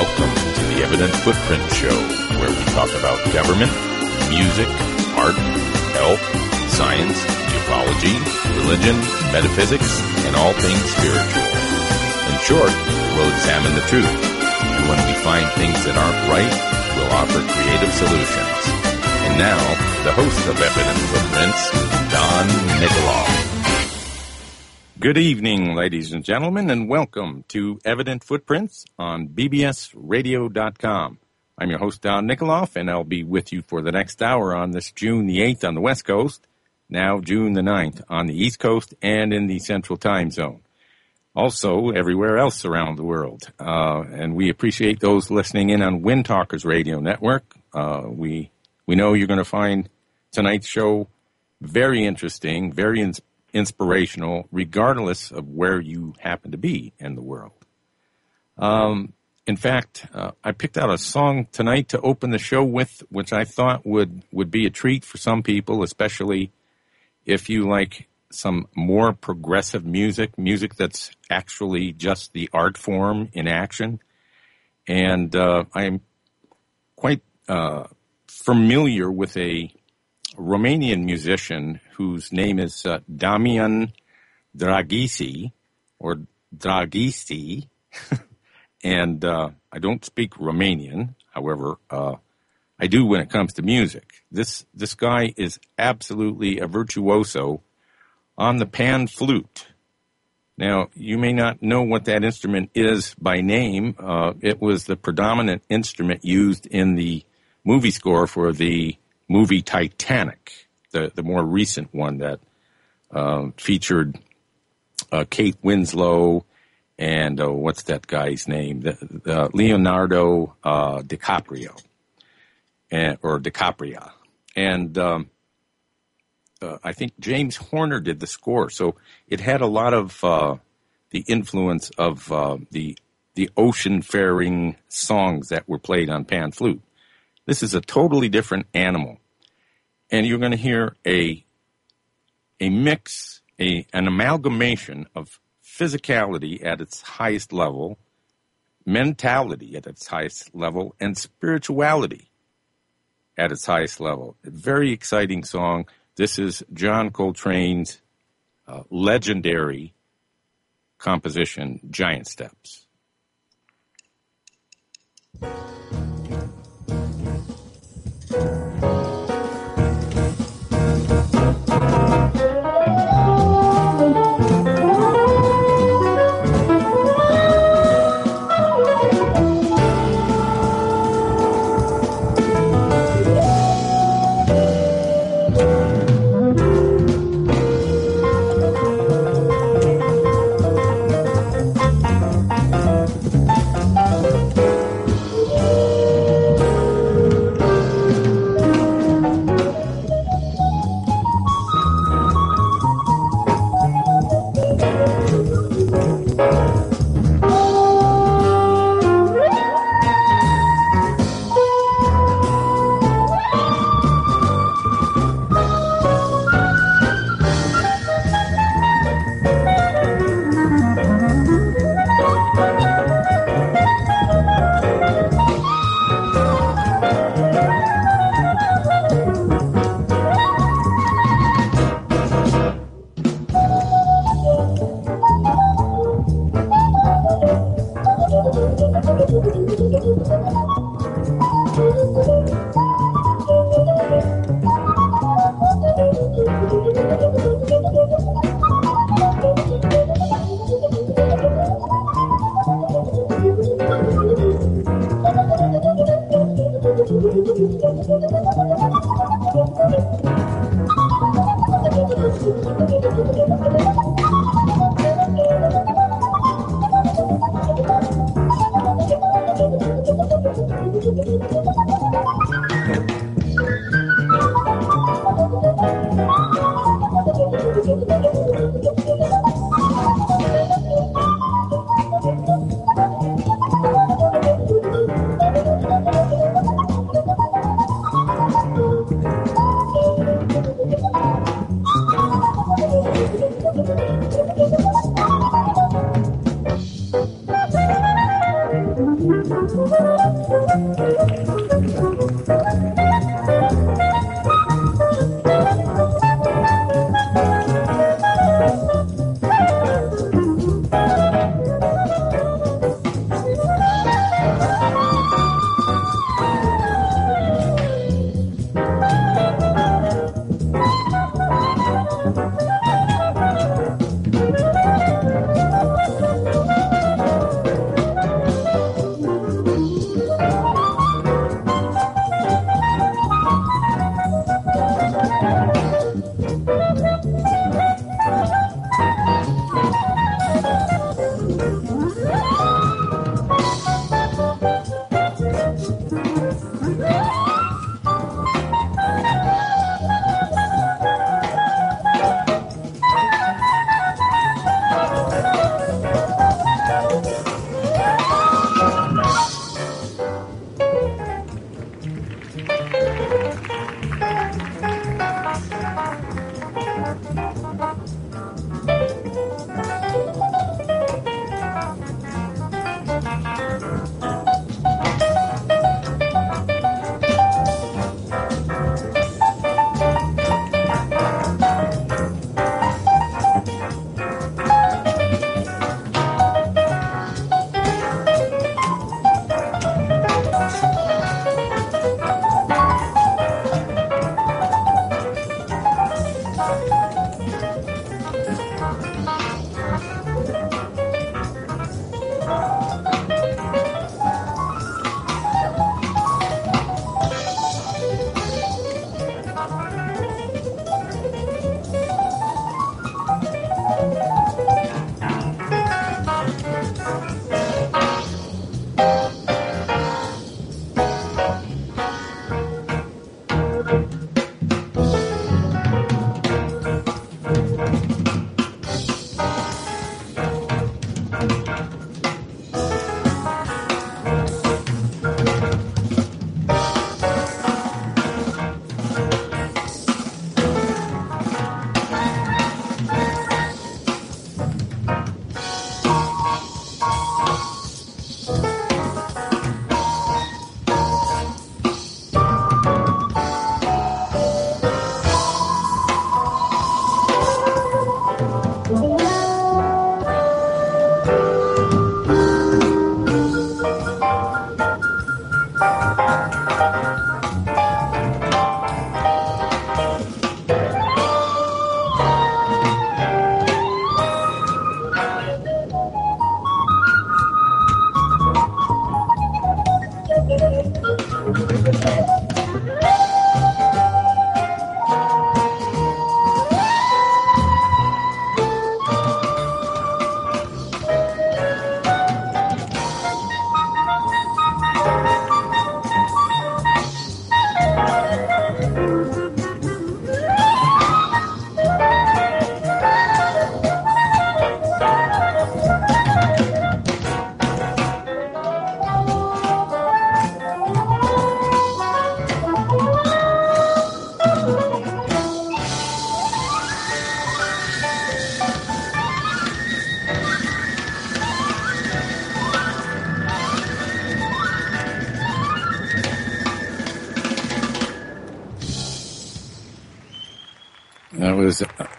Welcome to the Evident Footprint Show, where we talk about government, music, art, health, science, ufology, religion, metaphysics, and all things spiritual. In short, we'll examine the truth, and when we find things that aren't right, we'll offer creative solutions. And now, the host of Evident Footprints, Don Nikoloff. Good evening, ladies and gentlemen, and welcome to Evident Footprints on bbsradio.com. I'm your host, Don Nikoloff, and I'll be with you for the next hour on this June the 8th on the West Coast, now June the 9th on the East Coast and in the Central Time Zone. Also, everywhere else around the world. And we appreciate those listening in on Wind Talkers Radio Network. We know you're going to find tonight's show very interesting, very inspirational, regardless of where you happen to be in the world. In fact, I picked out a song tonight to open the show with, which I thought would be a treat for some people, especially if you like some more progressive music that's actually just the art form in action. And I am quite familiar with a Romanian musician whose name is Damian Draghici, or Draghici, and I don't speak Romanian. However, I do when it comes to music. This guy is absolutely a virtuoso on the pan flute. Now, you may not know what that instrument is by name. It was the predominant instrument used in the movie score for the movie Titanic, the more recent one that featured Kate Winslow and what's that guy's name? Leonardo DiCaprio, or DiCaprio. And I think James Horner did the score, so it had a lot of the influence of the ocean-faring songs that were played on pan flute. This is a totally different animal. And you're going to hear a mix, an amalgamation of physicality at its highest level, mentality at its highest level, and spirituality at its highest level. A very exciting song. This is John Coltrane's legendary composition, Giant Steps. That was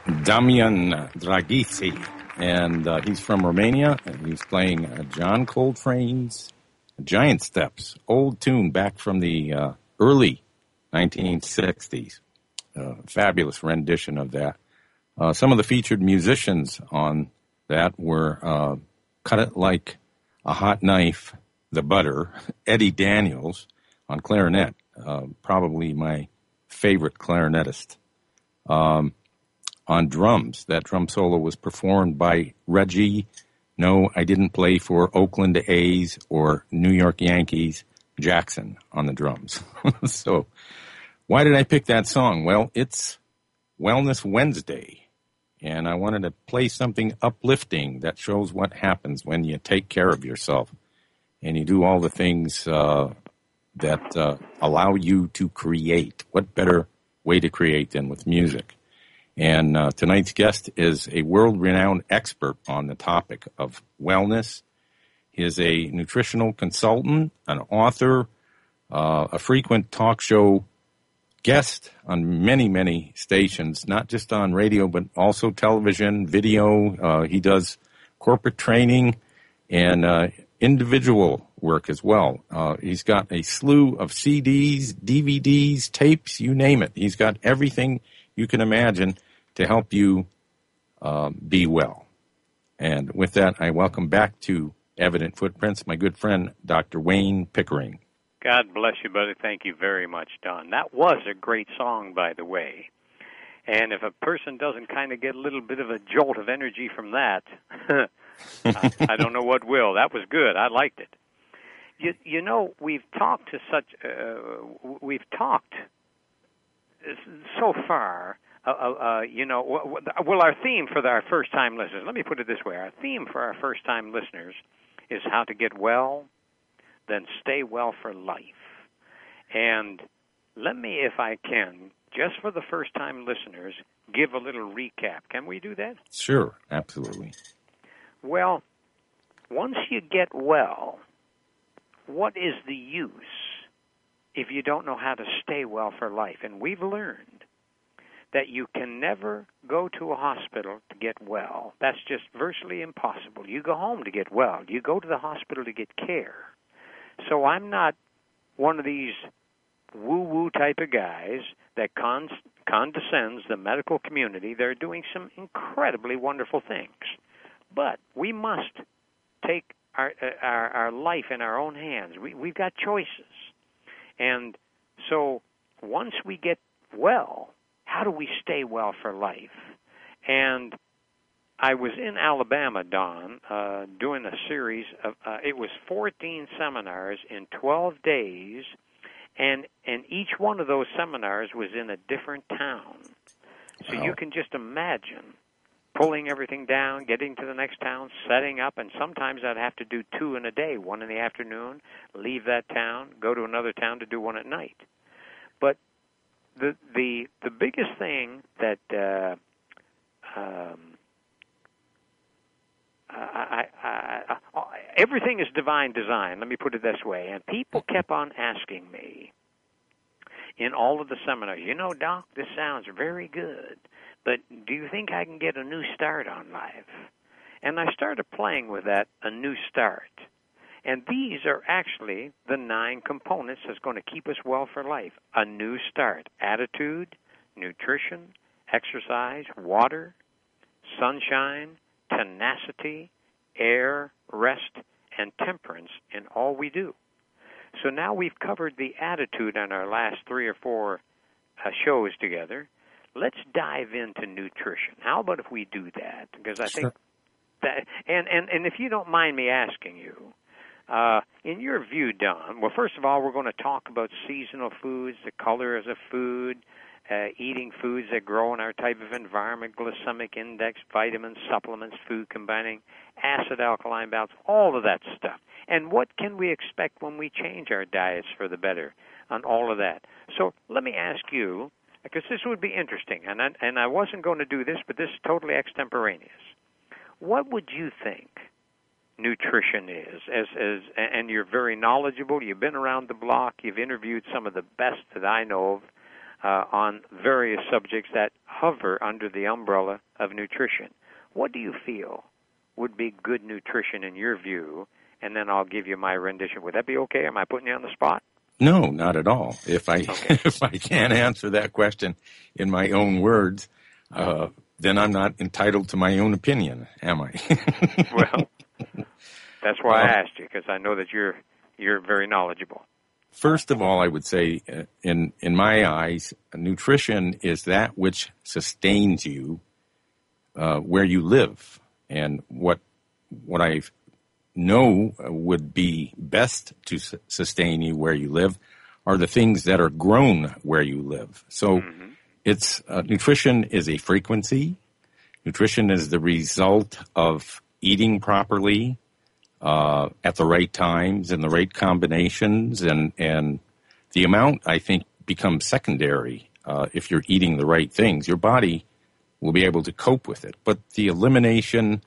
Damian Draghici, and he's from Romania, and he's playing John Coltrane's Giant Steps, old tune back from the early 1960s. Fabulous rendition of that. Some of the featured musicians on that were Cut It Like a Hot Knife, the Butter, Eddie Daniels on clarinet, probably my favorite clarinetist. On drums, that drum solo was performed by Reggie. No, I didn't play for Oakland A's or New York Yankees. Jackson on the drums. So, why did I pick that song? Well, it's Wellness Wednesday, and I wanted to play something uplifting that shows what happens when you take care of yourself and you do all the things that allow you to create. What better way to create than with music? And tonight's guest is a world-renowned expert on the topic of wellness. He is a nutritional consultant, an author, a frequent talk show guest on many, many stations, not just on radio, but also television, video. He does corporate training and individual work as well. He's got a slew of CDs, DVDs, tapes, you name it. He's got everything you can imagine to help you be well. And with that, I welcome back to Evident Footprints my good friend, Dr. Wayne Pickering. God bless you, buddy. Thank you very much, Don. That was a great song, by the way. And if a person doesn't kind of get a little bit of a jolt of energy from that, I don't know what will. That was good. I liked it. You know, we've talked so far. Well, our theme for our first-time listeners. Let me put it this way: our theme for our first-time listeners is how to get well, then stay well for life. And let me, if I can, just for the first-time listeners, give a little recap. Can we do that? Sure, absolutely. Well, once you get well, what is the use if you don't know how to stay well for life? And we've learned that you can never go to a hospital to get well. That's just virtually impossible. You go home to get well. You go to the hospital to get care. So I'm not one of these woo-woo type of guys that condescends the medical community. They're doing some incredibly wonderful things. But we must take our life in our own hands. We've got choices. And so once we get well, how do we stay well for life? And I was in Alabama, Don, doing a series of, it was 14 seminars in 12 days, and each one of those seminars was in a different town. So you can just imagine pulling everything down, getting to the next town, setting up, and sometimes I'd have to do 2 in a day, 1 in the afternoon, leave that town, go to another town to do 1 at night. But the biggest thing that everything is divine design, let me put it this way, and people kept on asking me in all of the seminars, you know, Doc, this sounds very good, but do you think I can get a new start on life? And I started playing with that, a new start. And these are actually the 9 components that's going to keep us well for life. A new start: attitude, nutrition, exercise, water, sunshine, tenacity, air, rest, and temperance in all we do. So now we've covered the attitude on our last 3 or 4 shows together. Let's dive into nutrition. How about if we do that? Because I think that, and if you don't mind me asking you, in your view, Don, well, first of all, we're going to talk about seasonal foods, the colors of food, eating foods that grow in our type of environment, glycemic index, vitamins, supplements, food combining, acid-alkaline balance, all of that stuff. And what can we expect when we change our diets for the better on all of that? So let me ask you, because this would be interesting, and I wasn't going to do this, but this is totally extemporaneous. What would you think nutrition is? And you're very knowledgeable. You've been around the block. You've interviewed some of the best that I know of on various subjects that hover under the umbrella of nutrition. What do you feel would be good nutrition in your view? And then I'll give you my rendition. Would that be okay? Am I putting you on the spot? No, not at all. If I can't answer that question in my own words, then I'm not entitled to my own opinion, am I? Well, that's why I asked you, because I know that you're very knowledgeable. First of all, I would say, in my eyes, nutrition is that which sustains you where you live, and what I know would be best to sustain you where you live are the things that are grown where you live. So it's nutrition is a frequency. Nutrition is the result of eating properly at the right times and the right combinations, and the amount, I think, becomes secondary. If you're eating the right things, your body will be able to cope with it. But the elimination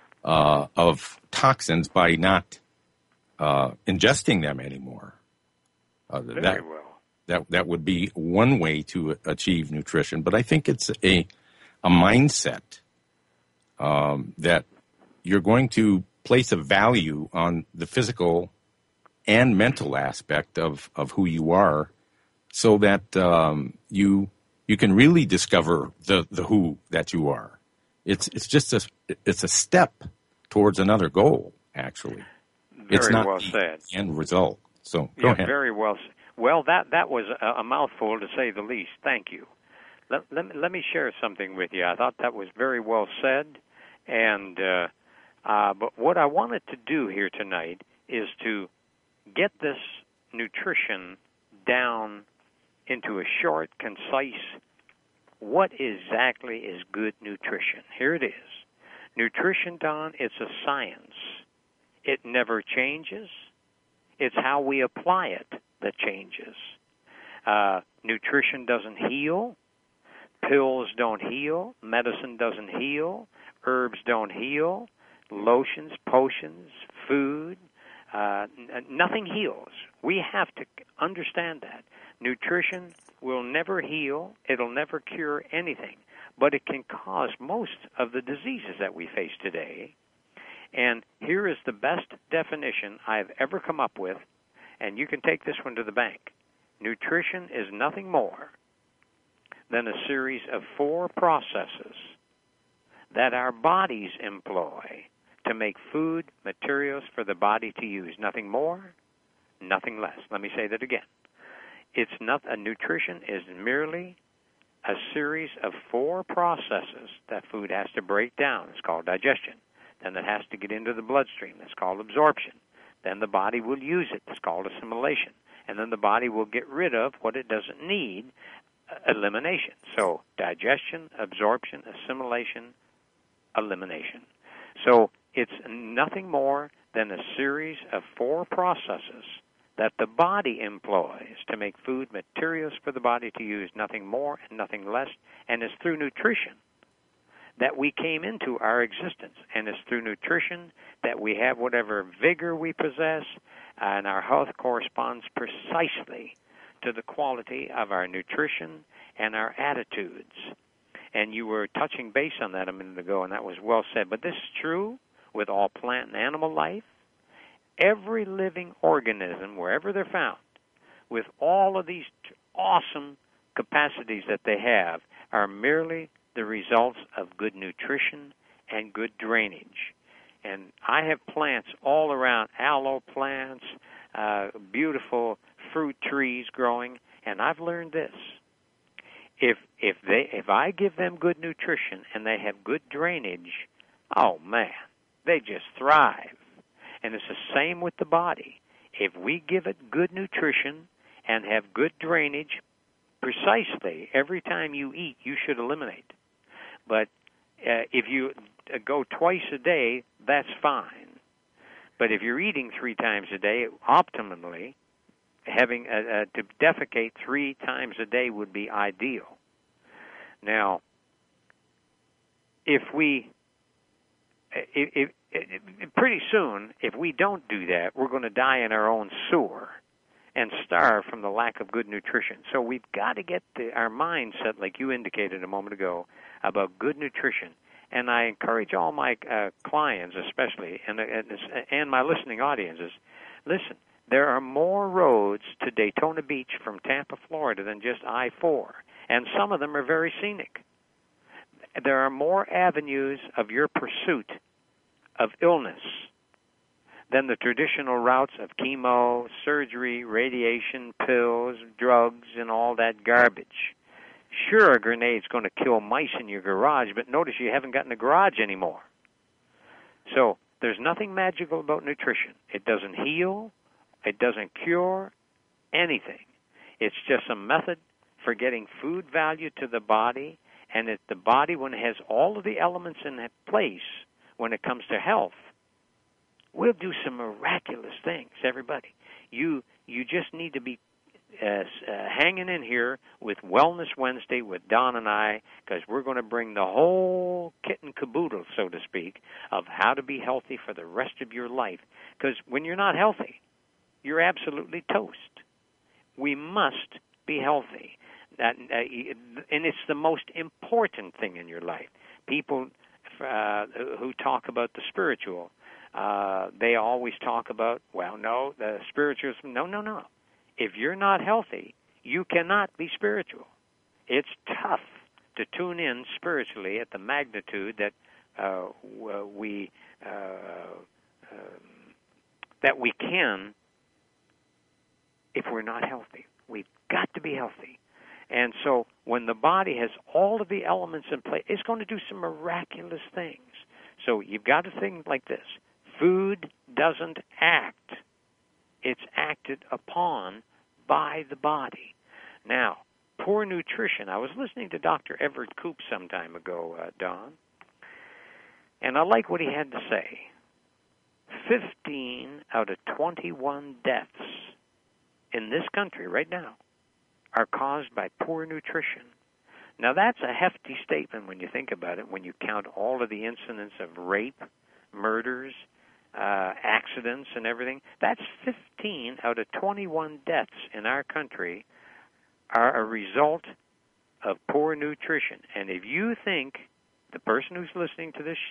of toxins by not ingesting them anymore. That would be one way to achieve nutrition. But I think it's a mindset that you're going to place a value on the physical and mental aspect of who you are, so that you can really discover the who that you are. It's just a step towards another goal, actually. It's not well said. The end result. So go ahead. Very well said. Well, that was a mouthful, to say the least. Thank you. let me share something with you. I thought that was very well said, and but what I wanted to do here tonight is to get this nutrition down into a short, concise, what exactly is good nutrition? Here it is. Nutrition, Don, it's a science. It never changes. It's how we apply it that changes. Nutrition doesn't heal. Pills don't heal. Medicine doesn't heal. Herbs don't heal. Lotions, potions, food, nothing heals. We have to understand that. Nutrition will never heal. It'll never cure anything. But it can cause most of the diseases that we face today. And here is the best definition I've ever come up with, and you can take this one to the bank. Nutrition is nothing more than a series of 4 processes that our bodies employ to make food materials for the body to use. Nothing more, nothing less. Let me say that again. Nutrition is merely a series of 4 processes that food has to break down. It's called digestion. Then it has to get into the bloodstream. That's called absorption. Then the body will use it. It's called assimilation. And then the body will get rid of what it doesn't need, elimination. So digestion, absorption, assimilation, elimination. So it's nothing more than a series of 4 processes that the body employs to make food materials for the body to use, nothing more and nothing less. And it's through nutrition that we came into our existence. And it's through nutrition that we have whatever vigor we possess, and our health corresponds precisely to the quality of our nutrition and our attitudes. And you were touching base on that a minute ago, and that was well said. But this is true with all plant and animal life. Every living organism, wherever they're found, with all of these awesome capacities that they have, are merely the results of good nutrition and good drainage. And I have plants all around, aloe plants, beautiful fruit trees growing, and I've learned this. If I give them good nutrition and they have good drainage, oh man, they just thrive. And it's the same with the body. If we give it good nutrition and have good drainage, precisely every time you eat, you should eliminate. But if you go twice a day, that's fine. But if you're eating 3 times a day, optimally, having to defecate 3 times a day would be ideal. Now, pretty soon, if we don't do that, we're going to die in our own sewer and starve from the lack of good nutrition. So we've got to get our mindset, like you indicated a moment ago, about good nutrition. And I encourage all my clients, especially, and my listening audiences, listen, there are more roads to Daytona Beach from Tampa, Florida than just I-4, and some of them are very scenic. There are more avenues of your pursuit of illness than the traditional routes of chemo, surgery, radiation, pills, drugs, and all that garbage. Sure, a grenade's going to kill mice in your garage, but notice you haven't gotten a garage anymore. So there's nothing magical about nutrition. It doesn't heal. It doesn't cure anything. It's just a method for getting food value to the body, and the body, when it has all of the elements in place, when it comes to health, we'll do some miraculous things, everybody. You just need to be hanging in here with Wellness Wednesday with Don and I, because we're going to bring the whole kit and caboodle, so to speak, of how to be healthy for the rest of your life. Because when you're not healthy, you're absolutely toast. We must be healthy. And it's the most important thing in your life. People who talk about the spiritual, they always talk about, well, no, the spiritualism. No. If you're not healthy, you cannot be spiritual. It's tough to tune in spiritually at the magnitude that we can if we're not healthy. We've got to be healthy. And so when the body has all of the elements in place, it's going to do some miraculous things. So you've got to think like this. Food doesn't act. It's acted upon by the body. Now, poor nutrition. I was listening to Dr. Everett Koop some time ago, Don, and I like what he had to say. 15 out of 21 deaths in this country right now are caused by poor nutrition. Now, that's a hefty statement when you think about it, when you count all of the incidents of rape, murders, accidents, and everything. That's 15 out of 21 deaths in our country are a result of poor nutrition. And if you think, the person who's listening to this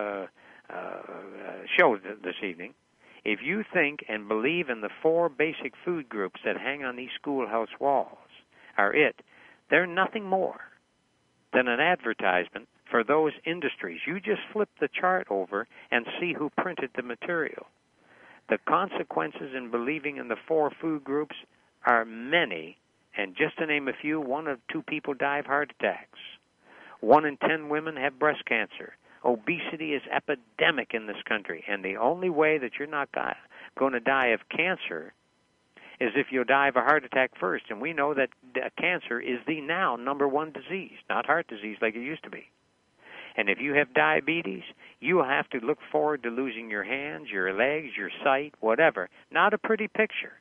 show this evening, if you think and believe in the 4 basic food groups that hang on these schoolhouse walls are it, they're nothing more than an advertisement for those industries. You just flip the chart over and see who printed the material. The consequences in believing in the 4 food groups are many, and just to name a few, 1 of 2 people die of heart attacks. 1 in 10 women have breast cancer. Obesity is epidemic in this country, and the only way that you're not going to die of cancer is if you die of a heart attack first. And we know that cancer is the now #1 disease, not heart disease like it used to be. And if you have diabetes, you will have to look forward to losing your hands, your legs, your sight, whatever. Not a pretty picture.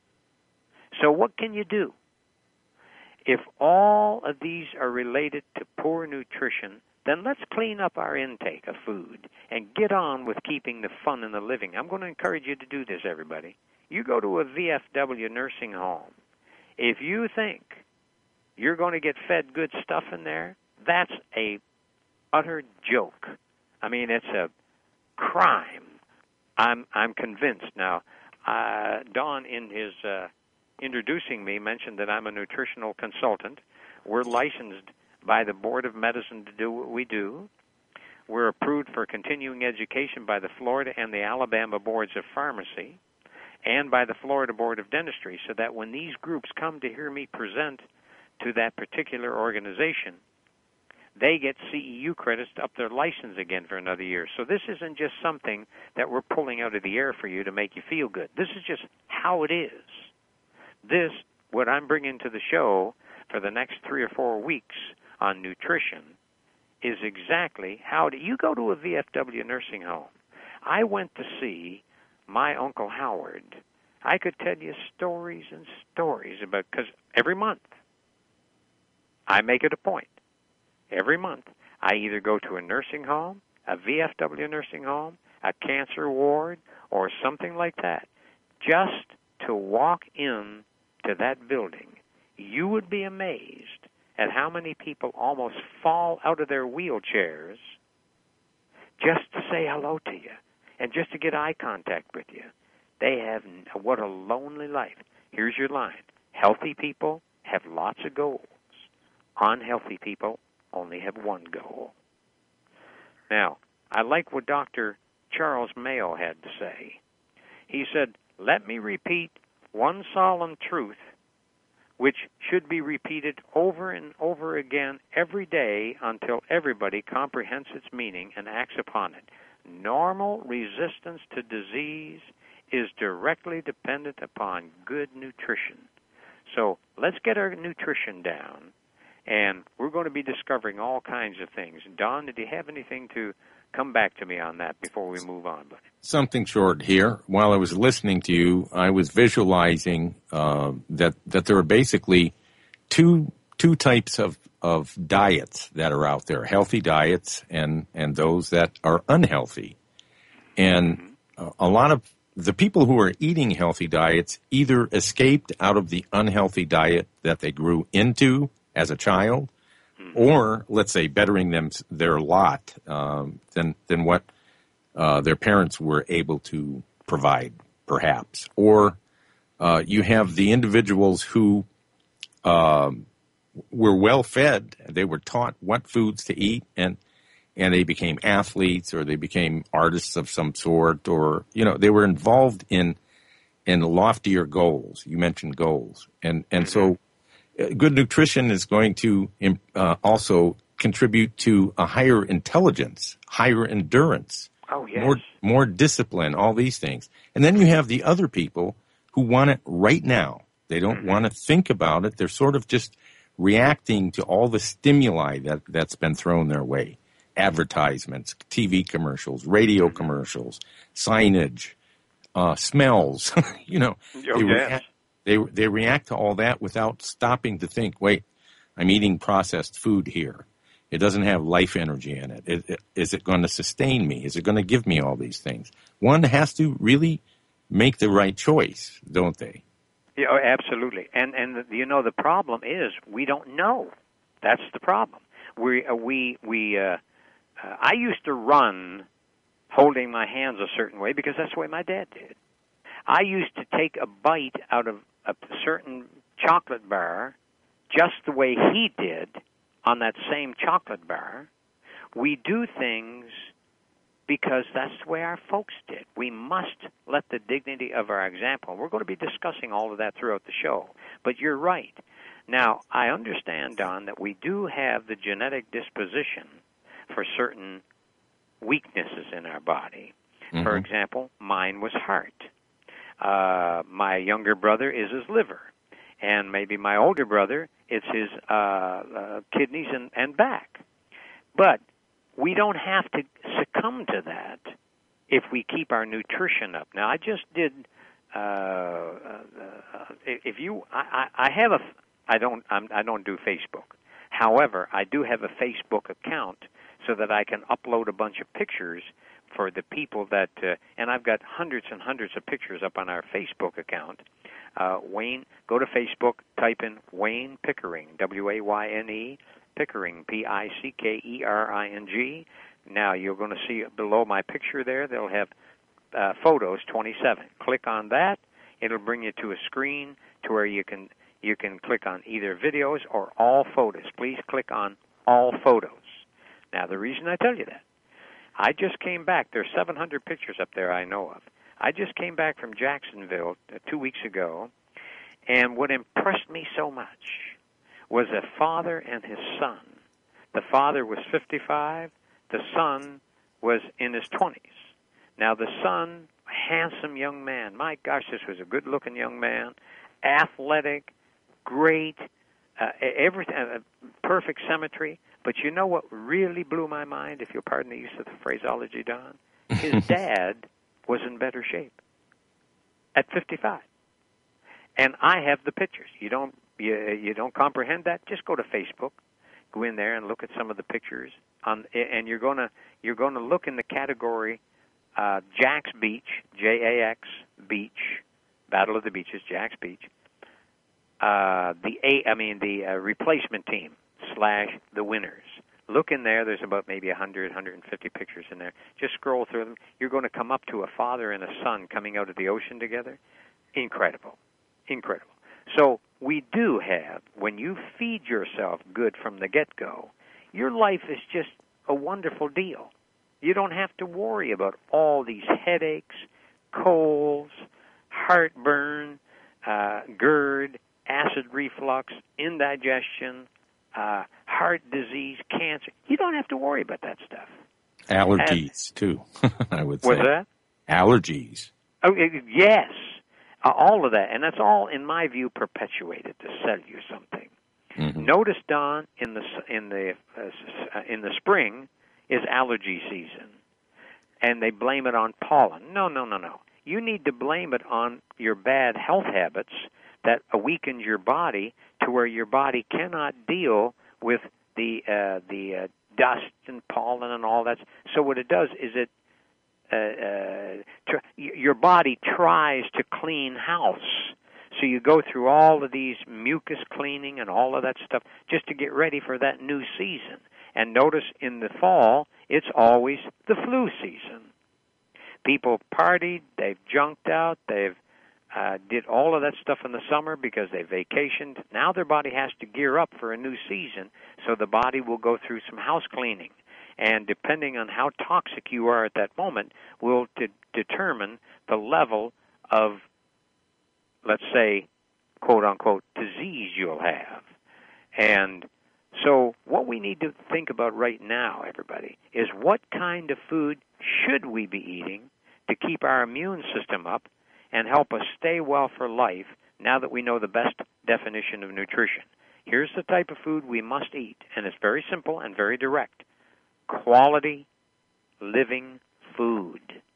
So what can you do? If all of these are related to poor nutrition, then let's clean up our intake of food and get on with keeping the fun in the living. I'm going to encourage you to do this, everybody. You go to a VFW nursing home. If you think you're going to get fed good stuff in there, that's a utter joke. I mean, it's a crime. I'm convinced. Now, Don, in his introducing me, mentioned that I'm a nutritional consultant. We're licensed by the Board of Medicine to do what we do. We're approved for continuing education by the Florida and the Alabama Boards of Pharmacy and by the Florida Board of Dentistry, so that when these groups come to hear me present to that particular organization, they get CEU credits to up their license again for another year. So this isn't just something that we're pulling out of the air for you to make you feel good. This is just how it is. This, what I'm bringing to the show for the next 3 or 4 weeks on nutrition, is exactly how you go to a VFW nursing home. I went to see my Uncle Howard. I could tell you stories and stories about, because every month I make it a point. Every month I either go to a nursing home, a VFW nursing home, a cancer ward, or something like that. Just to walk in to that building, you would be amazed at how many people almost fall out of their wheelchairs just to say hello to you and just to get eye contact with you. They have, what a lonely life. Here's your line. Healthy people have lots of goals. Unhealthy people only have one goal. Now, I like what Dr. Charles Mayo had to say. He said, "Let me repeat one solemn truth which should be repeated over and over again every day until everybody comprehends its meaning and acts upon it. Normal resistance to disease is directly dependent upon good nutrition." So let's get our nutrition down, and we're going to be discovering all kinds of things. Don, did you have anything to come back to me on that before we move on, buddy? Something short here. While I was listening to you, I was visualizing that there are basically two types of diets that are out there: healthy diets and those that are unhealthy. And a lot of the people who are eating healthy diets either escaped out of the unhealthy diet that they grew into as a child, or, let's say, bettering their lot than what their parents were able to provide, perhaps. Or you have the individuals who were well-fed. They were taught what foods to eat, and they became athletes, or they became artists of some sort, or, they were involved in loftier goals. You mentioned goals. And so Good nutrition is going to also contribute to a higher intelligence, higher endurance, Oh, yes. more discipline, all these things. And then you have the other people who want it right now. They don't want to think about it. They're sort of just reacting to all the stimuli that's been thrown their way. Advertisements, TV commercials, radio commercials, signage, smells. They react to all that without stopping to think, wait, I'm eating processed food here. It doesn't have life energy in it. Is it going to sustain me? Is it going to give me all these things? One has to really make the right choice, don't they? Yeah, oh, absolutely. And the problem is we don't know. That's the problem. I used to run holding my hands a certain way because that's the way my dad did. I used to take a bite out of a certain chocolate bar just the way he did on that same chocolate bar. We do things because that's the way our folks did. We must let the dignity of our example. We're going to be discussing all of that throughout the show. But you're right. Now, I understand, Don, that we do have the genetic disposition for certain weaknesses in our body. Mm-hmm. For example, mine was heart. My younger brother is his liver. And maybe my older brother, it's his kidneys and back. But we don't have to succumb to that if we keep our nutrition up. Now, I just did. If you, I have a. I don't do Facebook. However, I do have a Facebook account so that I can upload a bunch of pictures for the people that. And I've got hundreds and hundreds of pictures up on our Facebook account. Wayne, go to Facebook, type in Wayne Pickering, W-A-Y-N-E, Pickering, P-I-C-K-E-R-I-N-G. Now, you're going to see below my picture there, they'll have photos 27. Click on that. It'll bring you to a screen to where you can click on either videos or all photos. Please click on all photos. Now, the reason I tell you that, I just came back. There's 700 pictures up there I know of. I just came back from Jacksonville 2 weeks ago, and what impressed me so much was a father and his son. The father was 55. The son was in his 20s. Now, the son, handsome young man. My gosh, this was a good-looking young man, athletic, great, everything, perfect symmetry. But you know what really blew my mind, if you'll pardon the use of the phraseology, Don? His dad was in better shape at 55. And I have the pictures. You don't comprehend that? Just go to Facebook, go in there and look at some of the pictures and you're going to look in the category Jax Beach, J-A-X Beach, Battle of the Beaches, Jax Beach. The replacement team / the winners. Look in there. There's about maybe 100, 150 pictures in there. Just scroll through them. You're going to come up to a father and a son coming out of the ocean together. Incredible. Incredible. So we do have, when you feed yourself good from the get-go, your life is just a wonderful deal. You don't have to worry about all these headaches, colds, heartburn, GERD, acid reflux, indigestion, heart disease, cancer. You don't have to worry about that stuff. Allergies, too, I would say. What's that? Allergies. Oh, yes. All of that. And that's all, in my view, perpetuated to sell you something. Mm-hmm. Notice, Don, in the spring is allergy season, and they blame it on pollen. No. You need to blame it on your bad health habits that weakens your body to where your body cannot deal with the dust and pollen and all that. So what it does is your body tries to clean house. So you go through all of these mucus cleaning and all of that stuff just to get ready for that new season. And notice in the fall, it's always the flu season. People partied, they've junked out, they've did all of that stuff in the summer because they vacationed. Now their body has to gear up for a new season, so the body will go through some house cleaning. And depending on how toxic you are at that moment will determine the level of, let's say, quote-unquote disease you'll have. And so what we need to think about right now, everybody, is what kind of food should we be eating to keep our immune system up and help us stay well for life now that we know the best definition of nutrition. Here's the type of food we must eat, and it's very simple and very direct. Quality living food.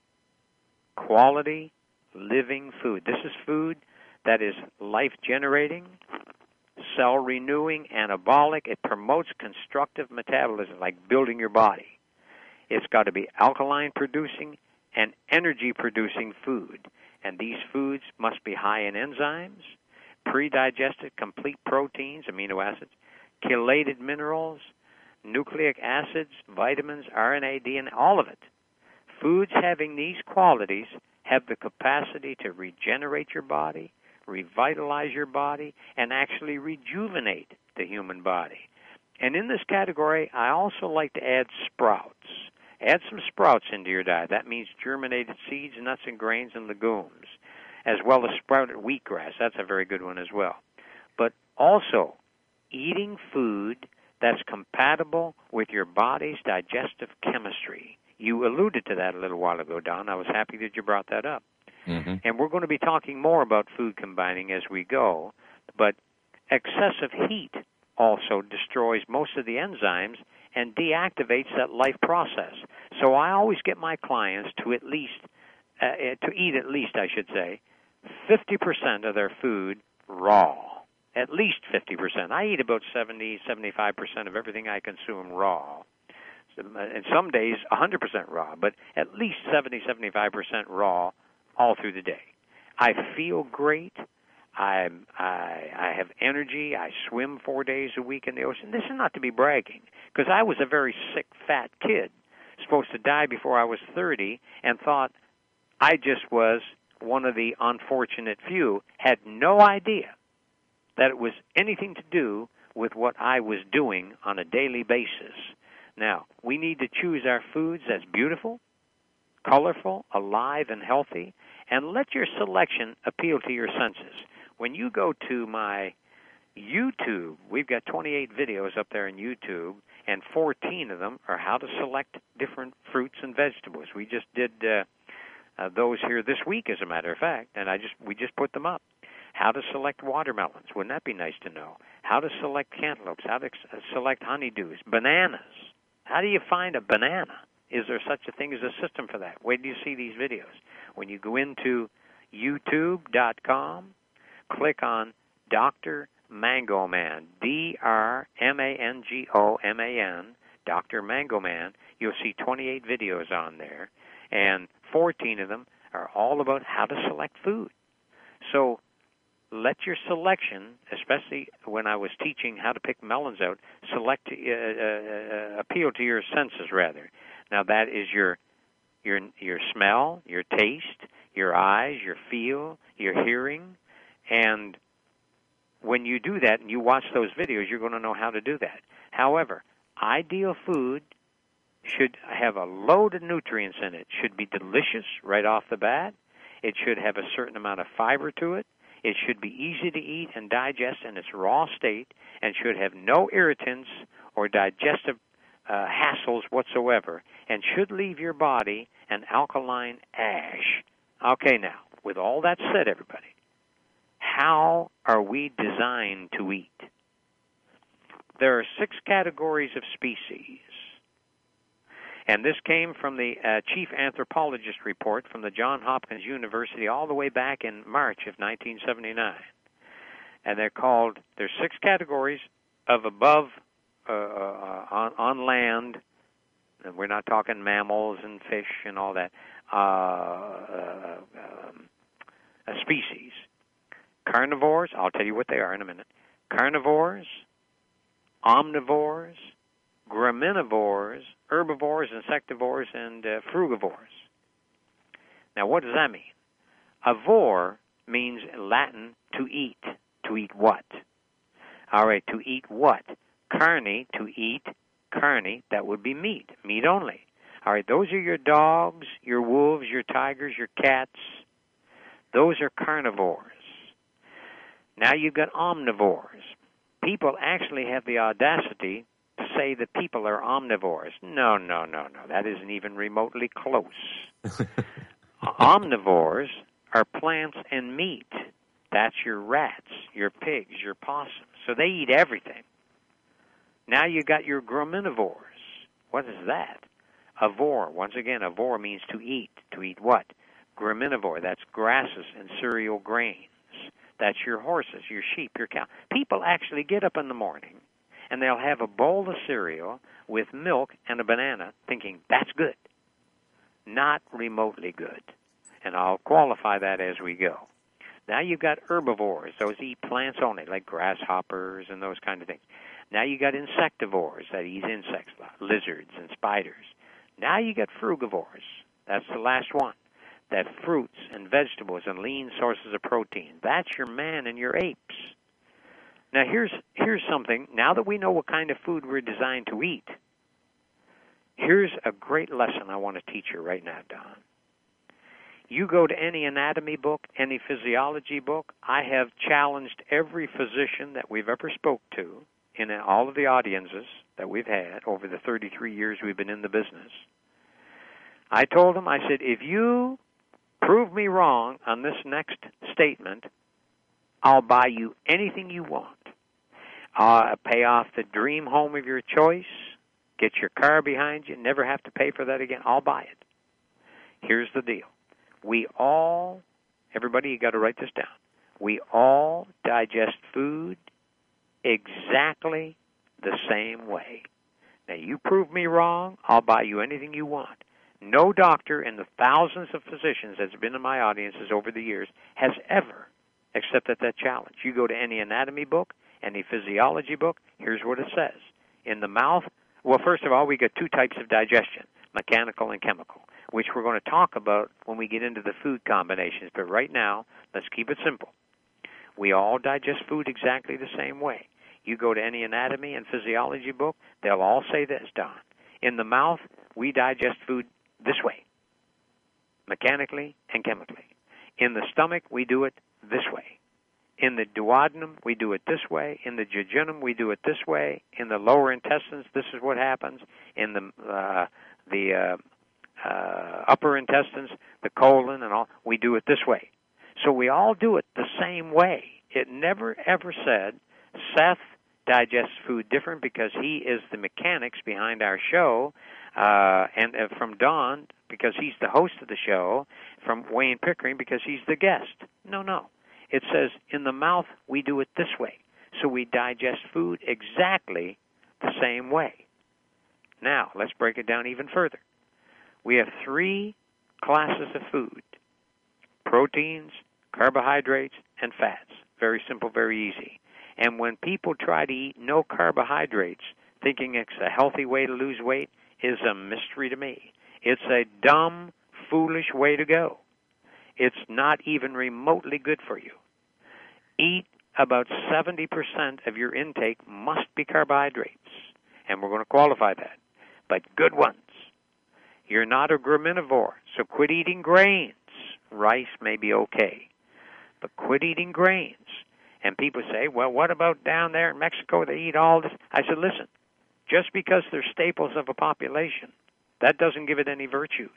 Quality living food. This is food that is life-generating, cell-renewing, anabolic. It promotes constructive metabolism, like building your body. It's got to be alkaline-producing and energy-producing food. And these foods must be high in enzymes, pre-digested complete proteins, amino acids, chelated minerals, nucleic acids, vitamins, RNA, DNA, all of it. Foods having these qualities have the capacity to regenerate your body, revitalize your body, and actually rejuvenate the human body. And in this category, I also like to add sprouts. Add some sprouts into your diet. That means germinated seeds, nuts and grains, and legumes, as well as sprouted wheatgrass. That's a very good one as well. But also, eating food that's compatible with your body's digestive chemistry. You alluded to that a little while ago, Don. I was happy that you brought that up. Mm-hmm. And we're going to be talking more about food combining as we go, but excessive heat also destroys most of the enzymes and deactivates that life process. So I always get my clients to eat at least, I should say, 50% of their food raw. At least 50%. I eat about 70, 75% of everything I consume raw. And some days 100% raw, but at least 70, 75% raw all through the day. I feel great. I have energy. I swim 4 days a week in the ocean. This is not to be bragging, because I was a very sick, fat kid, supposed to die before I was 30, and thought I just was one of the unfortunate few, had no idea that it was anything to do with what I was doing on a daily basis. Now, we need to choose our foods that's beautiful, colorful, alive, and healthy, and let your selection appeal to your senses. When you go to my YouTube, we've got 28 videos up there on YouTube, and 14 of them are how to select different fruits and vegetables. We just did those here this week, as a matter of fact, and we just put them up. How to select watermelons. Wouldn't that be nice to know? How to select cantaloupes. How to select honeydews. Bananas. How do you find a banana? Is there such a thing as a system for that? Where do you see these videos? When you go into youtube.com, click on Dr. Mangoman, DrMangoman, Dr. Mangoman. You'll see 28 videos on there, and 14 of them are all about how to select food. So let your selection, especially when I was teaching how to pick melons out, appeal to your senses, rather. Now, that is your smell, your taste, your eyes, your feel, your hearing. And when you do that and you watch those videos, you're going to know how to do that. However, ideal food should have a load of nutrients in it. Should be delicious right off the bat. It should have a certain amount of fiber to it. It should be easy to eat and digest in its raw state, and should have no irritants or digestive hassles whatsoever, and should leave your body an alkaline ash. Okay, now, with all that said, everybody, how are we designed to eat? There are 6 categories of species. And this came from the Chief Anthropologist report from the Johns Hopkins University all the way back in March of 1979. And there's 6 categories of above on land. And we're not talking mammals and fish and all that. Species. Carnivores, I'll tell you what they are in a minute. Carnivores, omnivores, graminivores, herbivores, insectivores, and frugivores. Now, what does that mean? Avore means Latin to eat. To eat what? All right, to eat what? Carne, to eat carne, that would be meat, meat only. All right, those are your dogs, your wolves, your tigers, your cats. Those are carnivores. Now you've got omnivores. People actually have the audacity to say that people are omnivores. No. That isn't even remotely close. Omnivores are plants and meat. That's your rats, your pigs, your possums. So they eat everything. Now you got your graminivores. What is that? Avore. Once again, avore means to eat. To eat what? Graminivore. That's grasses and cereal grains. That's your horses, your sheep, your cow. People actually get up in the morning and they'll have a bowl of cereal with milk and a banana thinking that's good. Not remotely good. And I'll qualify that as we go. Now you've got herbivores. Those eat plants only, like grasshoppers and those kind of things. Now you got insectivores that eat insects, lizards and spiders. Now you got frugivores. That's the last one. That fruits and vegetables and lean sources of protein. That's your man and your apes. Now here's something. Now that we know what kind of food we're designed to eat, here's a great lesson I want to teach you right now, Don. You go to any anatomy book, any physiology book. I have challenged every physician that we've ever spoke to in all of the audiences that we've had over the 33 years we've been in the business. I told them, I said, if you prove me wrong on this next statement, I'll buy you anything you want. Pay off the dream home of your choice, get your car behind you, never have to pay for that again. I'll buy it. Here's the deal. We all, everybody, you got to write this down. We all digest food exactly the same way. Now, you prove me wrong, I'll buy you anything you want. No doctor in the thousands of physicians that's been in my audiences over the years has ever accepted that challenge. You go to any anatomy book, any physiology book, here's what it says. In the mouth, well, first of all, we got two types of digestion, mechanical and chemical, which we're going to talk about when we get into the food combinations. But right now, let's keep it simple. We all digest food exactly the same way. You go to any anatomy and physiology book, they'll all say this, Don. In the mouth, we digest food this way, mechanically and chemically. In the stomach, we do it this way. In the duodenum, we do it this way. In the jejunum, we do it this way. In the lower intestines, this is what happens. In the upper intestines, the colon and all, we do it this way. So we all do it the same way. It never, ever said Seth digests food different because he is the mechanics behind our show, and from Don because he's the host of the show, from Wayne Pickering because he's the guest. No. It says in the mouth we do it this way. So we digest food exactly the same way. Now, let's break it down even further. We have three classes of food: proteins, carbohydrates, and fats. Very simple, very easy. And when people try to eat no carbohydrates, thinking it's a healthy way to lose weight, is a mystery to me. It's a dumb, foolish way to go. It's not even remotely good for you. Eat about 70% of your intake must be carbohydrates, and we're going to qualify that, but good ones. You're not a graminivore, so quit eating grains. Rice may be okay, but quit eating grains. And people say, well, what about down there in Mexico? They eat all this. I said, listen, just because they're staples of a population, that doesn't give it any virtues.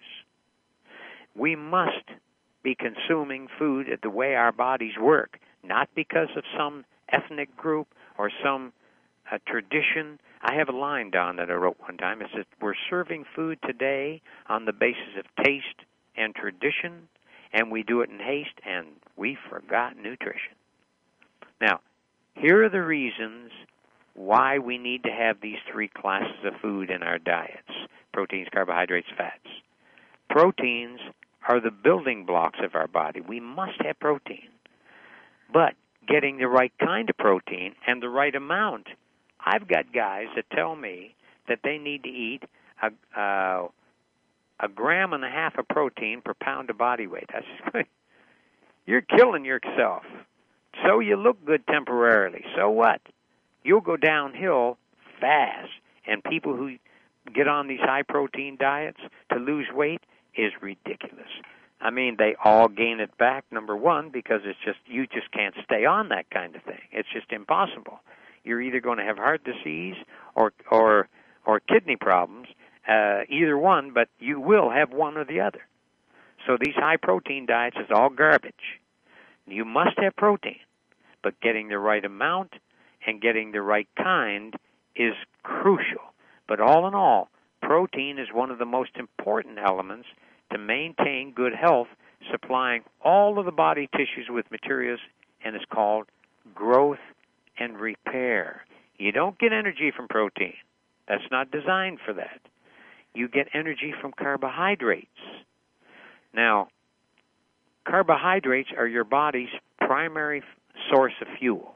We must be consuming food the way our bodies work, not because of some ethnic group or some tradition. I have a line, Don, that I wrote one time. It says, we're serving food today on the basis of taste and tradition, and we do it in haste, and we forgot nutrition. Now, here are the reasons why we need to have these three classes of food in our diets: proteins, carbohydrates, fats. Proteins are the building blocks of our body. We must have protein. But getting the right kind of protein and the right amount, I've got guys that tell me that they need to eat a gram and a half of protein per pound of body weight. You're killing yourself. So you look good temporarily. So what? You'll go downhill fast. And people who get on these high-protein diets to lose weight is ridiculous. I mean, they all gain it back, number one, because you just can't stay on that kind of thing. It's just impossible. You're either going to have heart disease or kidney problems, either one, but you will have one or the other. So these high-protein diets is all garbage. You must have protein, but getting the right amount and getting the right kind is crucial. But all in all, protein is one of the most important elements to maintain good health, supplying all of the body tissues with materials, and it's called growth and repair. You don't get energy from protein. That's not designed for that. You get energy from carbohydrates. Now, carbohydrates are your body's primary source of fuel.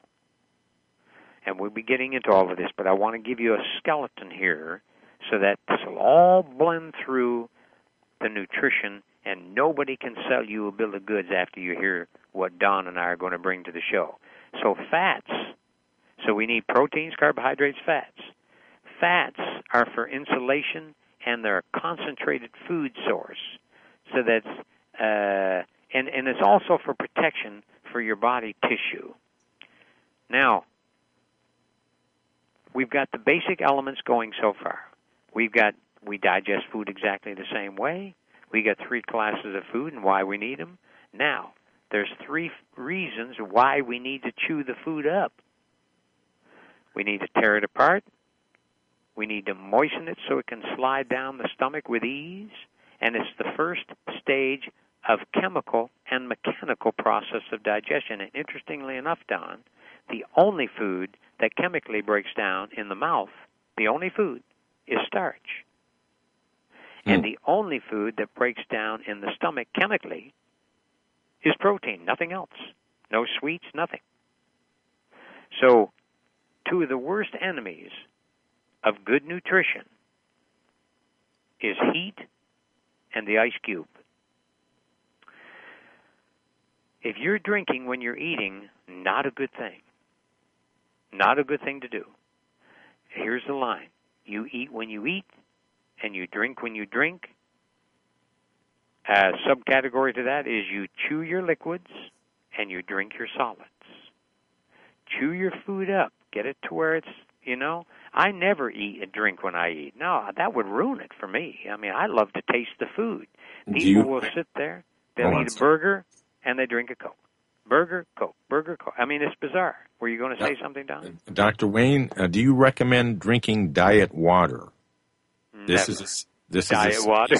And we'll be getting into all of this, but I want to give you a skeleton here so that this will all blend through the nutrition, and nobody can sell you a bill of goods after you hear what Don and I are going to bring to the show. So fats. So we need proteins, carbohydrates, fats. Fats are for insulation, and they're a concentrated food source. So that's and it's also for protection for your body tissue. Now, we've got the basic elements going so far. We digest food exactly the same way. We got 3 classes of food and why we need them. Now, there's 3 reasons why we need to chew the food up. We need to tear it apart. We need to moisten it so it can slide down the stomach with ease. And it's the first stage of chemical and mechanical process of digestion. And interestingly enough, Don, the only food that chemically breaks down in the mouth, the only food, is starch. And the only food that breaks down in the stomach chemically is protein, nothing else. No sweets, nothing. So, 2 of the worst enemies of good nutrition is heat and the ice cube. If you're drinking when you're eating, not a good thing. Not a good thing to do. Here's the line. You eat when you eat, and you drink when you drink. A subcategory to that is you chew your liquids and you drink your solids. Chew your food up. Get it to where it's, I never eat and drink when I eat. No, that would ruin it for me. I mean, I love to taste the food. People will sit there, they'll eat a burger, and they drink a Coke. Burger, Coke, burger, Coke. I mean, it's bizarre. Were you going to say something, Don? Dr. Wayne, do you recommend drinking diet water? This is diet water.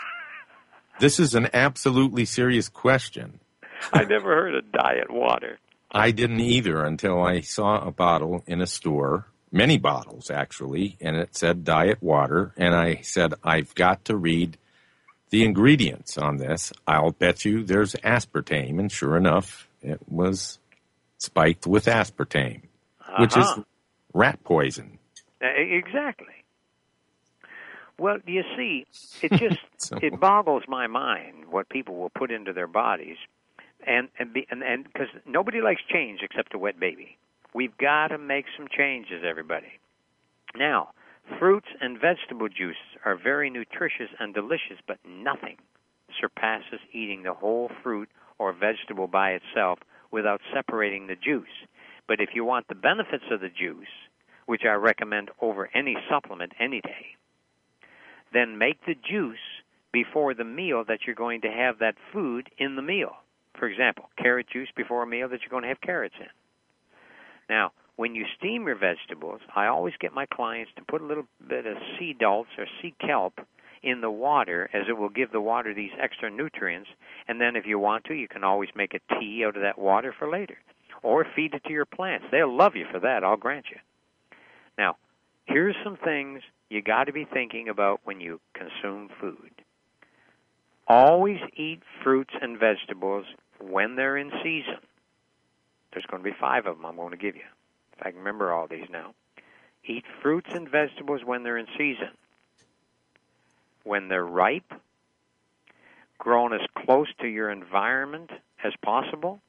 This is an absolutely serious question. I never heard of diet water. I didn't either until I saw a bottle in a store, many bottles actually, and it said diet water, and I said, I've got to read the ingredients on this. I'll bet you there's aspartame, and sure enough, it was spiked with aspartame, which is rat poison. Exactly. Well, you see, it just it boggles my mind what people will put into their bodies, and because nobody likes change except a wet baby. We've got to make some changes, everybody. Now, fruits and vegetable juices are very nutritious and delicious, but nothing surpasses eating the whole fruit or vegetable by itself without separating the juice. But if you want the benefits of the juice, which I recommend over any supplement any day, then make the juice before the meal that you're going to have that food in the meal. For example, carrot juice before a meal that you're going to have carrots in. Now, when you steam your vegetables, I always get my clients to put a little bit of sea dulse or sea kelp in the water, as it will give the water these extra nutrients. And then if you want to, you can always make a tea out of that water for later. Or feed it to your plants. They'll love you for that, I'll grant you. Now, here's some things you got to be thinking about when you consume food. Always eat fruits and vegetables when they're in season. There's going to be 5 of them I'm going to give you, if I can remember all these now. Eat fruits and vegetables when they're in season. When they're ripe, grown as close to your environment as possible,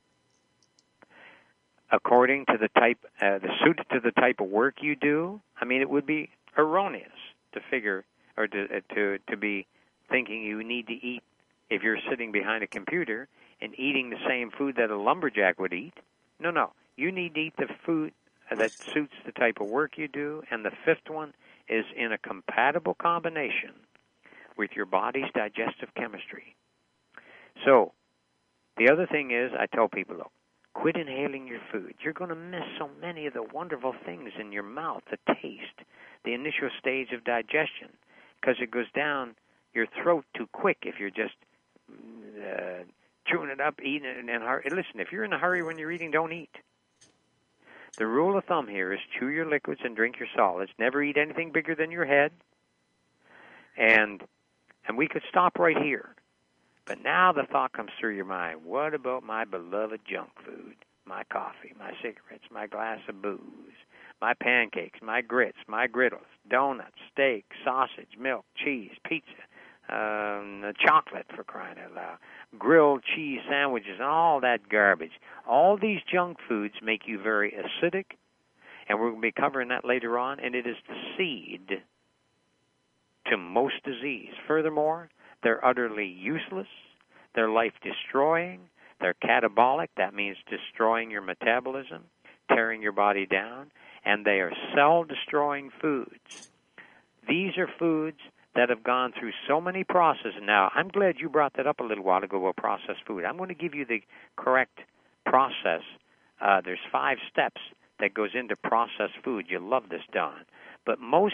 according to the type, suited to the type of work you do. I mean, it would be erroneous to figure or to be thinking you need to eat if you're sitting behind a computer and eating the same food that a lumberjack would eat. No. You need to eat the food that suits the type of work you do. And the fifth one is in a compatible combination with your body's digestive chemistry. So the other thing is, I tell people, look, quit inhaling your food. You're going to miss so many of the wonderful things in your mouth, the taste, the initial stage of digestion, because it goes down your throat too quick if you're just chewing it up, eating it, and listen, if you're in a hurry when you're eating, don't eat. The rule of thumb here is chew your liquids and drink your solids. Never eat anything bigger than your head. And we could stop right here. But now the thought comes through your mind, what about my beloved junk food? My coffee, my cigarettes, my glass of booze, my pancakes, my grits, my griddles, donuts, steak, sausage, milk, cheese, pizza, chocolate, for crying out loud, grilled cheese sandwiches, and all that garbage. All these junk foods make you very acidic, and we're going to be covering that later on, and it is the seed to most disease. Furthermore, they're utterly useless, they're life-destroying, they're catabolic, that means destroying your metabolism, tearing your body down, and they are cell-destroying foods. These are foods that have gone through so many processes. Now, I'm glad you brought that up a little while ago about processed food. I'm going to give you the correct process. There's 5 steps that goes into processed food. You'll love this, Don. But most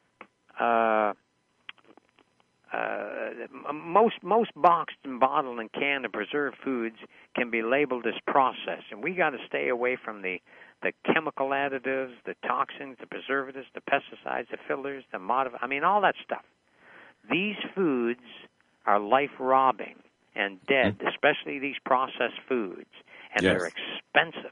boxed and bottled and canned and preserved foods can be labeled as processed, and we got to stay away from the chemical additives, the toxins, the preservatives, the pesticides, the fillers, all that stuff. These foods are life-robbing and dead, especially these processed foods, and yes. They're expensive,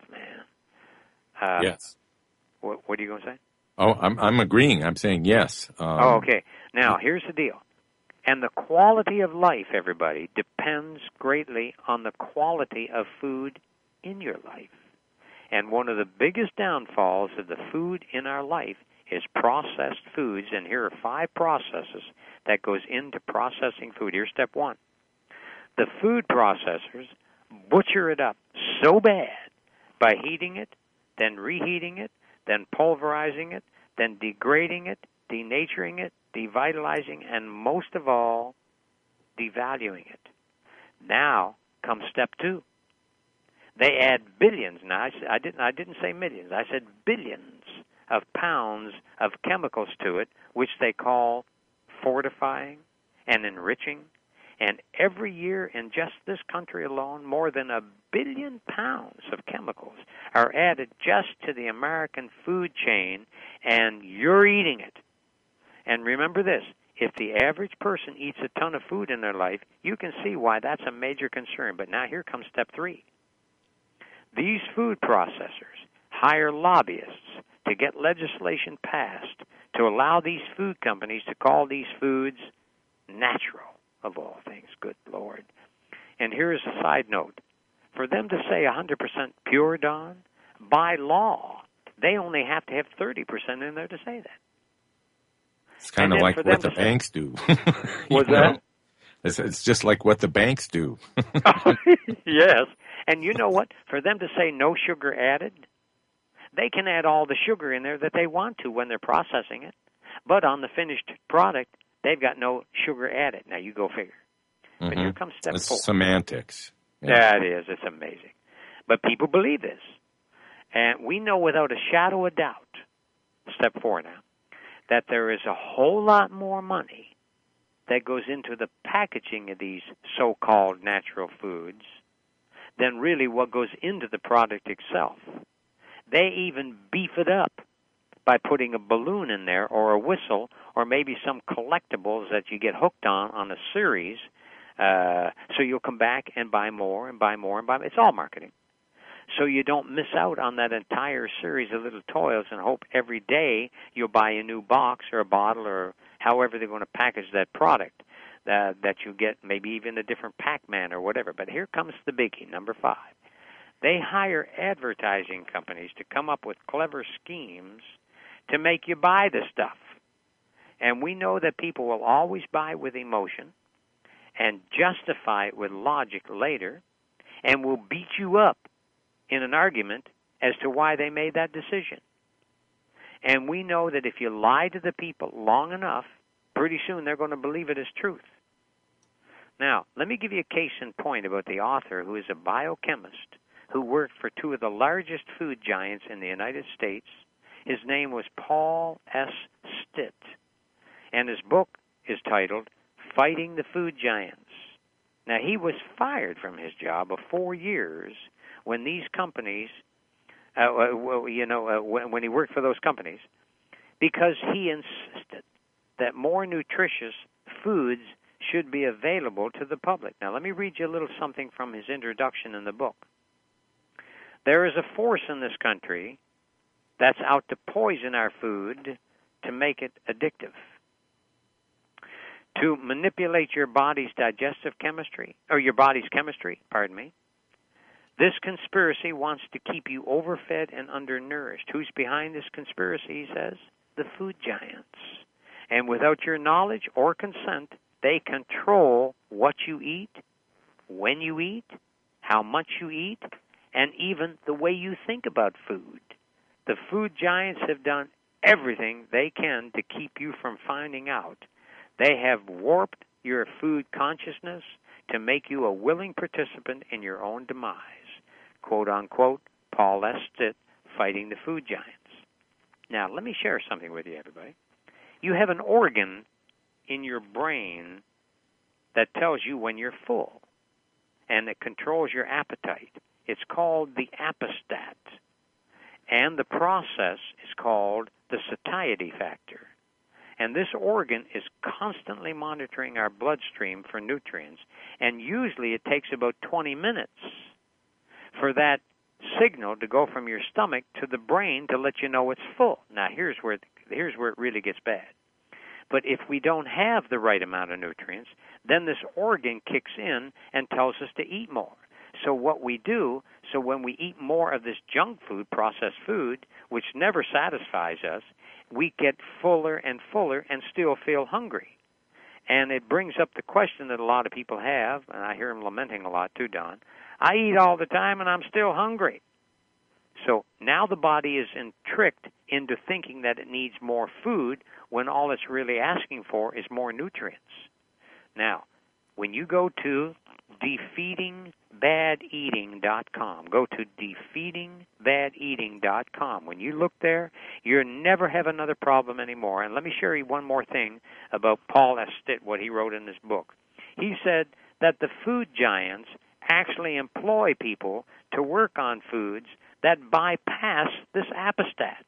man. Yes. What are you going to say? Oh, I'm agreeing. I'm saying yes. Okay. Now, here's the deal. And the quality of life, everybody, depends greatly on the quality of food in your life. And one of the biggest downfalls of the food in our life is processed foods. And here are 5 processes that goes into processing food. Here's step 1. The food processors butcher it up so bad by heating it, then reheating it, then pulverizing it, then degrading it, denaturing it, devitalizing, and most of all, devaluing it. Now comes step 2. They add billions. Now, I didn't say millions. I said billions of pounds of chemicals to it, which they call fortifying and enriching. And every year in just this country alone, more than 1 billion pounds of chemicals are added just to the American food chain, and you're eating it. And remember this, if the average person eats a ton of food in their life, you can see why that's a major concern. But now here comes step 3. These food processors hire lobbyists to get legislation passed to allow these food companies to call these foods natural, of all things, good Lord. And here's a side note. For them to say 100% pure, Don, by law, they only have to have 30% in there to say that. It's kind of like what the banks do. What's that? It's just like what the banks do. Yes. And you know what? For them to say no sugar added, they can add all the sugar in there that they want to when they're processing it. But on the finished product, they've got no sugar added. Now, you go figure. Mm-hmm. But here comes step 4. It's semantics. Yeah, it is. It's amazing. But people believe this. And we know without a shadow of doubt, step 4 now, that there is a whole lot more money that goes into the packaging of these so-called natural foods than really what goes into the product itself. They even beef it up by putting a balloon in there or a whistle or maybe some collectibles that you get hooked on a series, so you'll come back and buy more and buy more and buy more. It's all marketing. So you don't miss out on that entire series of little toys and hope every day you'll buy a new box or a bottle or however they're going to package that product, that you get maybe even a different Pac-Man or whatever. But here comes the biggie, number 5. They hire advertising companies to come up with clever schemes to make you buy the stuff. And we know that people will always buy with emotion, and justify it with logic later, and will beat you up in an argument as to why they made that decision. And we know that if you lie to the people long enough, pretty soon they're going to believe it as truth. Now, let me give you a case in point about the author, who is a biochemist who worked for two of the largest food giants in the United States. His name was Paul S. Stitt, and his book is titled Fighting the Food Giants. Now, he was fired from his job of 4 years when these companies, when he worked for those companies, because he insisted that more nutritious foods should be available to the public. Now, let me read you a little something from his introduction in the book. There is a force in this country that's out to poison our food to make it addictive, to manipulate your body's digestive chemistry, or your body's chemistry, pardon me. This conspiracy wants to keep you overfed and undernourished. Who's behind this conspiracy, he says? The food giants. And without your knowledge or consent, they control what you eat, when you eat, how much you eat, and even the way you think about food. The food giants have done everything they can to keep you from finding out. They have warped your food consciousness to make you a willing participant in your own demise. Quote, unquote, Paul S. Stitt, Fighting the Food Giants. Now, let me share something with you, everybody. You have an organ in your brain that tells you when you're full, and it controls your appetite. It's called the apostat, and the process is called the satiety factor. And this organ is constantly monitoring our bloodstream for nutrients, and usually it takes about 20 minutes for that signal to go from your stomach to the brain to let you know it's full. Now, here's where it really gets bad. But if we don't have the right amount of nutrients, then this organ kicks in and tells us to eat more. So what we do, so when we eat more of this junk food, processed food, which never satisfies us, we get fuller and fuller and still feel hungry. And it brings up the question that a lot of people have, and I hear them lamenting a lot too, Don. I eat all the time and I'm still hungry. So now the body is tricked into thinking that it needs more food when all it's really asking for is more nutrients. Now, when you go to defeatingbadeating.com, go to defeatingbadeating.com. When you look there, you'll never have another problem anymore. And let me share you one more thing about Paul S. Stitt, what he wrote in this book. He said that the food giants actually employ people to work on foods that bypass this apostat.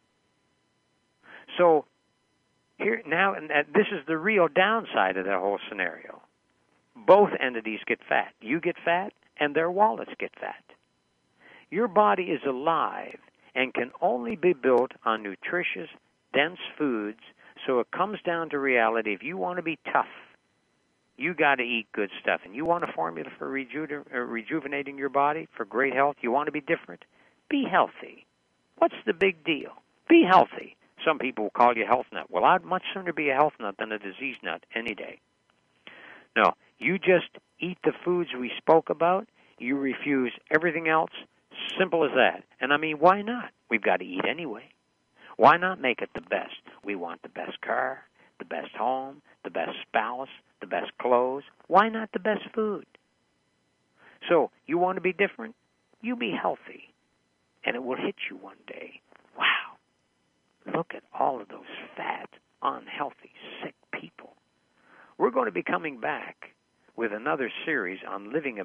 So here now, and this is the real downside of that whole scenario. Both entities get fat. You get fat, and their wallets get fat. Your body is alive and can only be built on nutritious, dense foods, so it comes down to reality. If you want to be tough, you got to eat good stuff. And you want a formula for rejuvenating your body, for great health, you want to be different, be healthy. What's the big deal? Be healthy. Some people will call you a health nut. Well, I'd much sooner be a health nut than a disease nut any day. No, you just eat the foods we spoke about. You refuse everything else. Simple as that. And I mean, why not? We've got to eat anyway. Why not make it the best? We want the best car, the best home, the best spouse, the best clothes. Why not the best food? So, you want to be different? You be healthy. And it will hit you one day. Wow. Look at all of those fat, unhealthy, sick people. We're going to be coming back with another series on living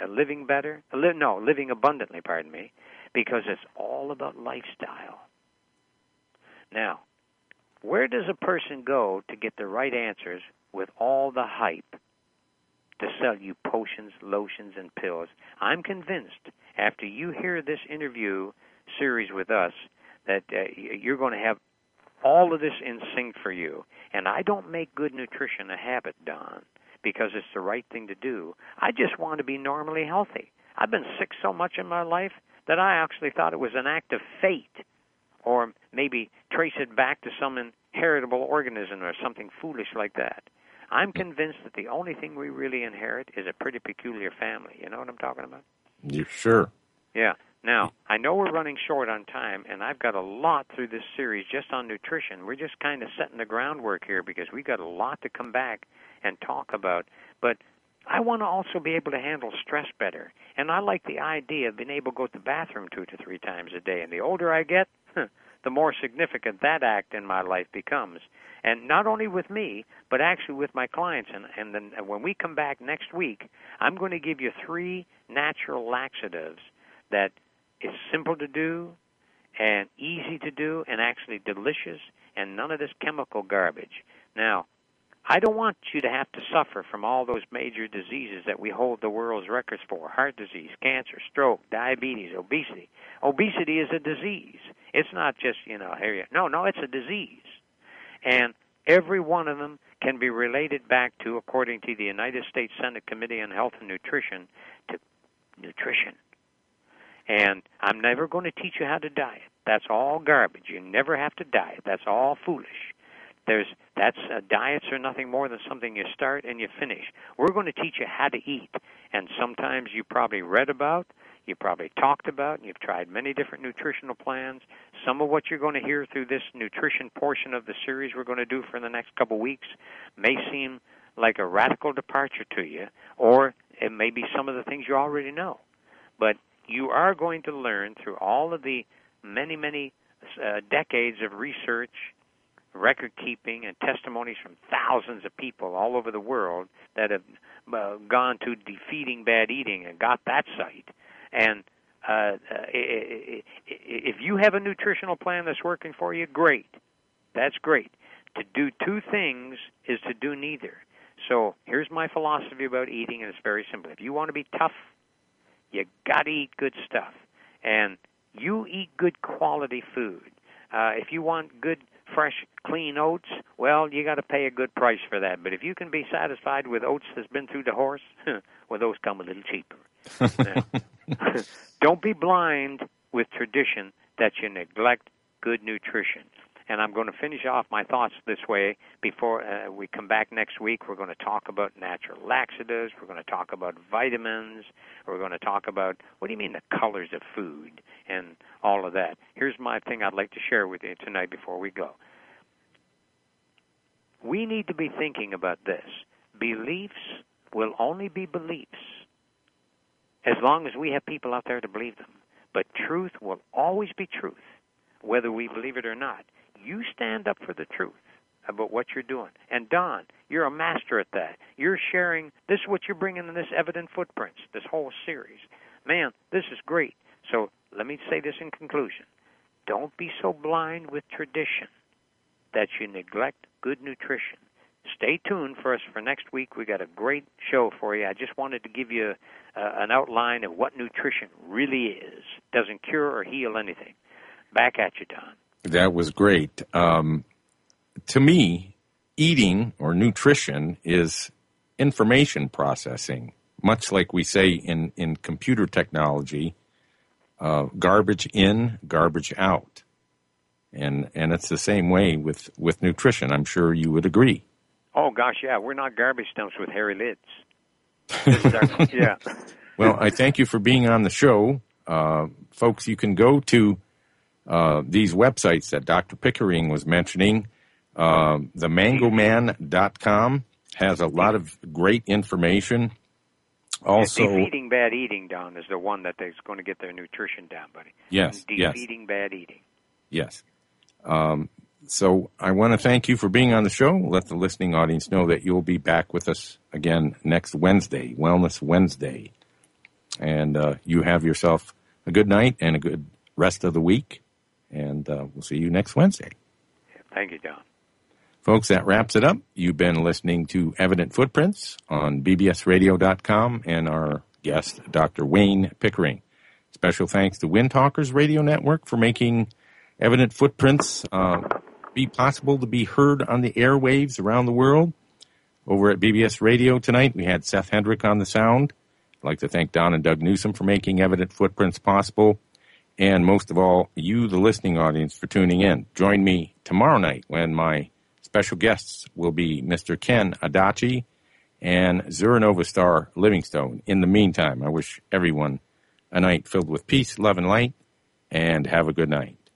abundantly, because it's all about lifestyle. Now, where does a person go to get the right answers with all the hype to sell you potions, lotions, and pills? I'm convinced after you hear this interview series with us that you're going to have all of this in sync for you. And I don't make good nutrition a habit, Don, because it's the right thing to do. I just want to be normally healthy. I've been sick so much in my life that I actually thought it was an act of fate, or maybe trace it back to some inheritable organism or something foolish like that. I'm convinced that the only thing we really inherit is a pretty peculiar family. You know what I'm talking about? You sure? Yeah. Now, I know we're running short on time, and I've got a lot through this series just on nutrition. We're just kind of setting the groundwork here because we've got a lot to come back and talk about. But I want to also be able to handle stress better. And I like the idea of being able to go to the bathroom 2 to 3 times a day. And the older I get, the more significant that act in my life becomes. And not only with me, but actually with my clients. And then when we come back next week, I'm going to give you 3 natural laxatives that is simple to do and easy to do and actually delicious and none of this chemical garbage. Now, I don't want you to have to suffer from all those major diseases that we hold the world's records for: heart disease, cancer, stroke, diabetes, obesity. Obesity is a disease. It's not just, no, it's a disease. And every one of them can be related back to, according to the United States Senate Committee on Health and Nutrition, to nutrition. And I'm never going to teach you how to diet. That's all garbage. You never have to diet. That's all foolish. Diets are nothing more than something you start and you finish. We're going to teach you how to eat. And sometimes you probably read about, you probably talked about, and you've tried many different nutritional plans. Some of what you're going to hear through this nutrition portion of the series we're going to do for the next couple weeks may seem like a radical departure to you, or it may be some of the things you already know. But you are going to learn through all of the many decades of research, record keeping, and testimonies from thousands of people all over the world that have gone to Defeating Bad Eating and got that site. And if you have a nutritional plan that's working for you, great. That's great. To do 2 things is to do neither. So here's my philosophy about eating, and it's very simple. If you want to be tough, you got to eat good stuff. And you eat good quality food. If you want good, fresh, clean oats, well, you got to pay a good price for that. But if you can be satisfied with oats that's been through the horse, well, those come a little cheaper. Don't be blind with tradition that you neglect good nutrition. And I'm going to finish off my thoughts this way before we come back next week. We're going to talk about natural laxatives. We're going to talk about vitamins. We're going to talk about, what do you mean, the colors of food and all of that. Here's my thing I'd like to share with you tonight before we go. We need to be thinking about this. Beliefs will only be beliefs as long as we have people out there to believe them. But truth will always be truth, whether we believe it or not. You stand up for the truth about what you're doing. And Don, you're a master at that. You're sharing, this is what you're bringing in this Evident Footprints, this whole series. Man, this is great. So let me say this in conclusion. Don't be so blind with tradition that you neglect good nutrition. Stay tuned for us for next week. We got a great show for you. I just wanted to give you an outline of what nutrition really is. Doesn't cure or heal anything. Back at you, Don. That was great. To me, eating or nutrition is information processing, much like we say in computer technology, garbage in, garbage out. And it's the same way with nutrition. I'm sure you would agree. Oh, gosh, yeah. We're not garbage dumps with hairy lids. Yeah. Well, I thank you for being on the show. Folks, you can go to these websites that Dr. Pickering was mentioning. TheMangoMan.com has a lot of great information. Also, Defeating Bad Eating, Don, is the one that is going to get their nutrition down, buddy. Yes. Defeating Bad Eating. Yes. So I want to thank you for being on the show. Let the listening audience know that you'll be back with us again next Wednesday, Wellness Wednesday. And you have yourself a good night and a good rest of the week. And we'll see you next Wednesday. Thank you, Don. Folks, that wraps it up. You've been listening to Evident Footprints on bbsradio.com and our guest, Dr. Wayne Pickering. Special thanks to Wind Talkers Radio Network for making Evident Footprints be possible to be heard on the airwaves around the world. Over at BBS Radio tonight, we had Seth Hendrick on the sound. I'd like to thank Don and Doug Newsom for making Evident Footprints possible. And most of all, you, the listening audience, for tuning in. Join me tomorrow night when my special guests will be Mr. Ken Adachi and Zuranova star Livingstone. In the meantime, I wish everyone a night filled with peace, love, and light, and have a good night.